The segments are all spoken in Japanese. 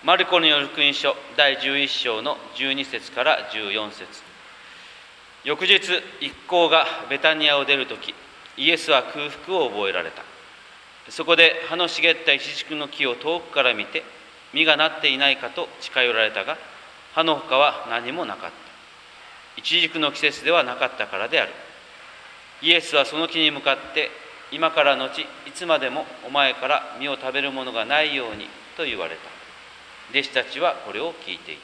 マルコによる福音書第11章の12節から14節。翌日、一行がベタニアを出るとき、イエスは空腹を覚えられた。そこで葉の茂ったイチジクの木を遠くから見て、実がなっていないかと近寄られたが、葉のほかは何もなかった。イチジクの季節ではなかったからである。イエスはその木に向かって、今からのちいつまでもお前から実を食べるものがないようにと言われた。弟子たちはこれを聞いてい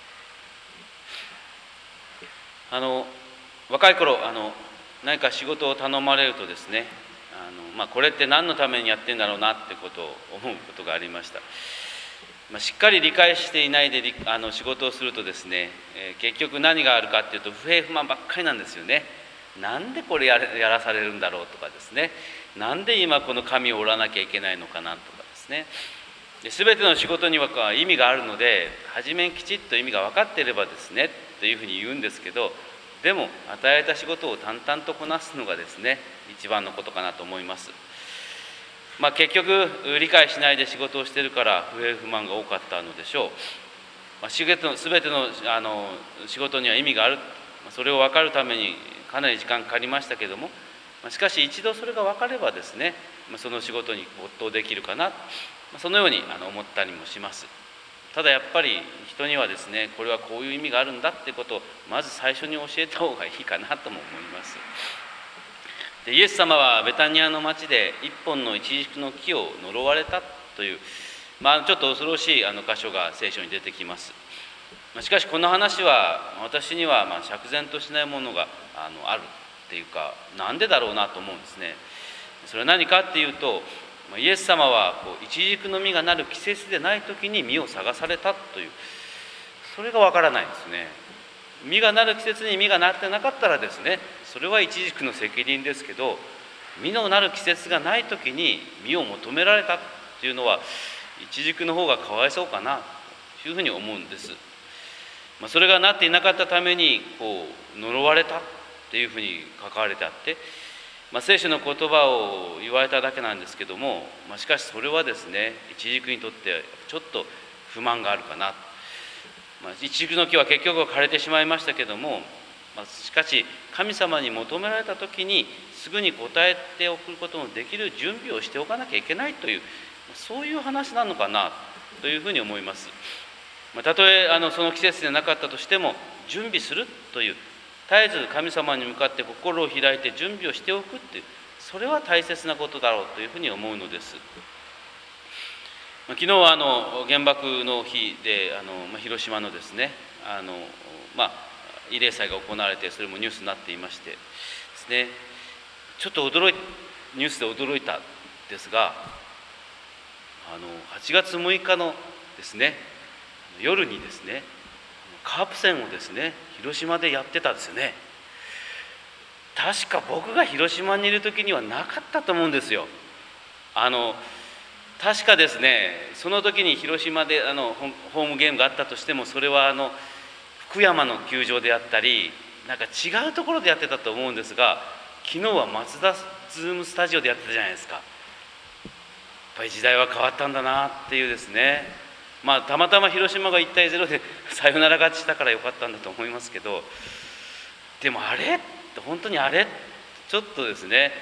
た。若い頃何か仕事を頼まれるとですね、これって何のためにやってんだろうなってことを思うことがありました。しっかり理解していないで仕事をするとですね、結局何があるかっていうと不平不満ばっかりなんですよね。なんでこれやらされるんだろうとかですね、なんで今この紙を折らなきゃいけないのかなとかですね。全ての仕事には意味があるので、初めにきちっと意味が分かっていればですねというふうに言うんですけど、でも与えられた仕事を淡々とこなすのがですね、一番のことかなと思います。結局理解しないで仕事をしているから不平不満が多かったのでしょう。全ての仕事には意味がある、それを分かるためにかなり時間かかりましたけども、しかし一度それが分かればですね、その仕事に没頭できるかな、そのように思ったりもします。ただやっぱり人にはですね、これはこういう意味があるんだってことをまず最初に教えた方がいいかなとも思います。でイエス様はベタニアの町で一本のイチジクの木を呪われたという、ちょっと恐ろしい箇所が聖書に出てきます。しかしこの話は私には釈然としないものがあるっていうか、なんでだろうなと思うんですね。それは何かっていうと、イエス様はイチジクの実がなる季節でない時に実を探されたという、それがわからないんですね。実がなる季節に実がなってなかったらですね、それはイチジクの責任ですけど、実のなる季節がない時に実を求められたっていうのは、イチジクの方がかわいそうかなというふうに思うんです。それがなっていなかったために呪われたっていうふうに書かれてあって、聖書の言葉を言われただけなんですけども、しかしそれはですね、イチジクにとってちょっと不満があるかな。イチジクの木は結局は枯れてしまいましたけども、しかし神様に求められた時にすぐに答えておくことのできる準備をしておかなきゃいけないという、そういう話なのかなというふうに思います。たとえその季節でなかったとしても、準備するという、絶えず神様に向かって心を開いて準備をしておくっていう、それは大切なことだろうというふうに思うのです。昨日は原爆の日で広島のですね、慰霊祭が行われて、それもニュースになっていましてですね、ちょっとニュースで驚いたんですが、8月6日のですね、夜にですね、カープ戦をですね、広島でやってたんですよね。確か僕が広島にいる時にはなかったと思うんですよ。確かですね、その時に広島でホームゲームがあったとしても、それは福山の球場であったり、なんか違うところでやってたと思うんですが、昨日はマツダズームスタジオでやってたじゃないですか。やっぱり時代は変わったんだなっていうですね、たまたま広島が1対0でサヨナラ勝ちしたからよかったんだと思いますけど、でもあれ本当にあれちょっとですね、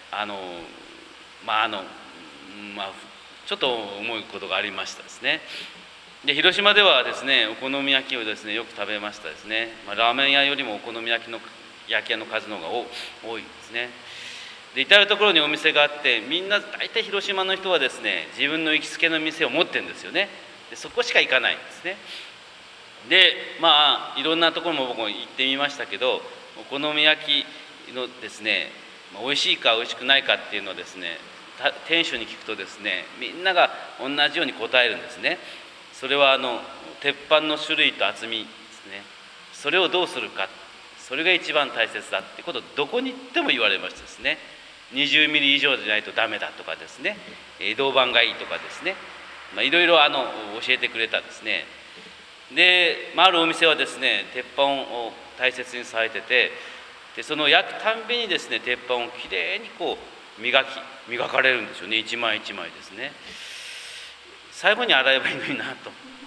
ちょっと思うことがありましたですね。で広島ではですね、お好み焼きをですねよく食べましたですね。ラーメン屋よりもお好み焼き屋の数の方が多いですね。で至る所にお店があって、みんな大体広島の人はですね、自分の行きつけの店を持ってるんですよね。でそこしか行かないんですね。でいろんなところも僕も行ってみましたけど、お好み焼きのですね、美味しいか美味しくないかっていうのをですね、店主に聞くとですね、みんなが同じように答えるんですね。それは鉄板の種類と厚みですね。それをどうするか、それが一番大切だってことをどこに行っても言われましたですね。20ミリ以上でないとダメだとかですね、銅板がいいとかですね、いろいろ教えてくれたんですね。で、あるお店はですね、鉄板を大切にされてて、でその焼くたんびにですね、鉄板をきれいに磨かれるんですよね。一枚一枚ですね。最後に洗えばいいのになと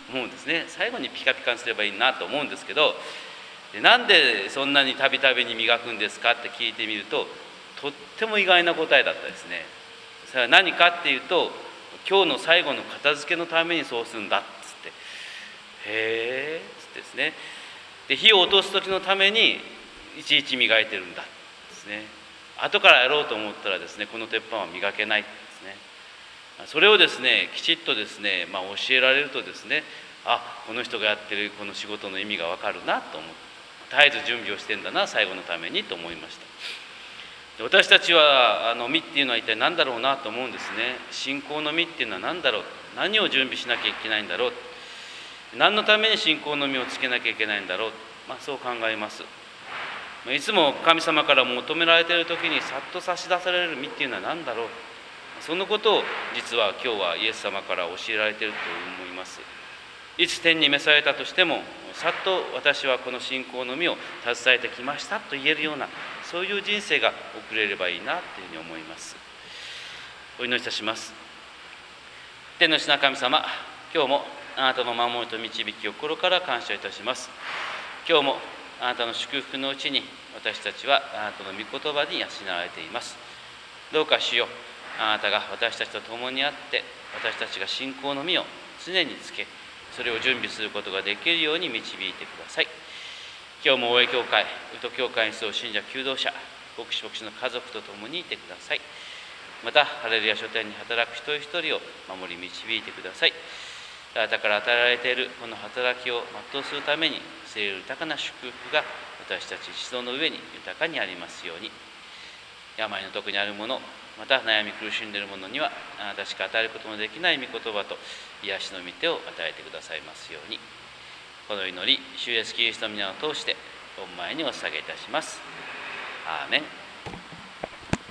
思うんですね。最後にピカピカにすればいいなと思うんですけど、なんでそんなにたびたびに磨くんですかって聞いてみると、とっても意外な答えだったですね。それは何かっていうと、今日の最後の片付けのためにそうするんだっつって、へえっつってですね。で、火を落とす時のためにいちいち磨いてるんだですね。後からやろうと思ったらですね、この鉄板は磨けないですね。それをですね、きちっとですね、教えられるとですね、この人がやってるこの仕事の意味が分かるなと思って、絶えず準備をしてんだな、最後のためにと思いました。で、私たちは実っていうのは一体何だろうなと思うんですね。信仰の実っていうのは何だろう、何を準備しなきゃいけないんだろう、何のために信仰の実をつけなきゃいけないんだろう、そう考えます。いつも神様から求められている時にさっと差し出される実っていうのは何だろう、そのことを実は今日はイエス様から教えられていると思います。いつ天に召されたとしても、さっと私はこの信仰の実を携えてきましたと言えるような、そういう人生が送れればいいなというふうに思います。お祈りいたします。天の父な神様、今日もあなたの守りと導きを心から感謝いたします。今日もあなたの祝福のうちに私たちはあなたの御言葉に養われています。どうか主よ、あなたが私たちと共にあって、私たちが信仰の実を常につけ、それを準備することができるように導いてください。今日も大江教会、宇都教会に住む信者求道者、牧師牧師の家族と共にいてください。またハレルヤ書店に働く一人一人を守り導いてください。あなたから与えられているこの働きを全うするために、聖霊豊かな祝福が私たち一同の上に豊かにありますように。病の徳にある者、また悩み苦しんでいる者には、あなたしか与えることのできない御言葉と癒しの御手を与えてくださいますように。この祈り、主イエスキリストの皆を通して御前にお捧げいたします。アーメン。